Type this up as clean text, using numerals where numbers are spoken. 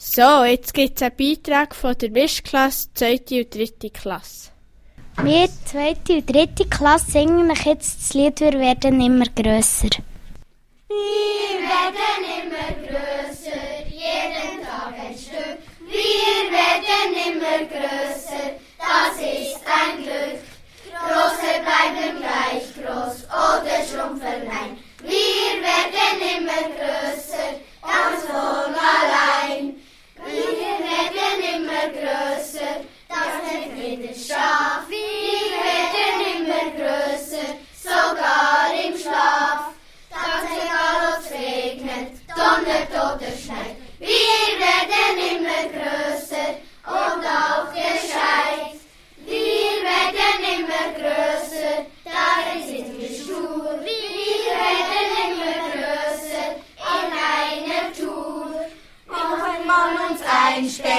So, jetzt gibt es einen Beitrag von der Mischklasse 2. und 3. Klasse. Wir, 2. und 3. Klasse, singen euch jetzt das Lied «Wir werden immer grösser». Wir werden immer grösser, jeden Tag ein Stück. Wir werden immer grösser, das ist ein Glück. Große bleiben gleich groß oder schrumpfen klein. Wir werden immer grösser, ganz von allein. Wir werden immer grösser, das nennt jedes Schaf. Wir werden immer grösser, sogar im Schlaf. Ganz egal ob's regnet, donnert oder schneit. Wir werden immer grösser und auch gescheit. Wir werden immer grösser, darin sind wir stur. Wir werden immer grösser in einer Tour. Und wenn man uns einstellt,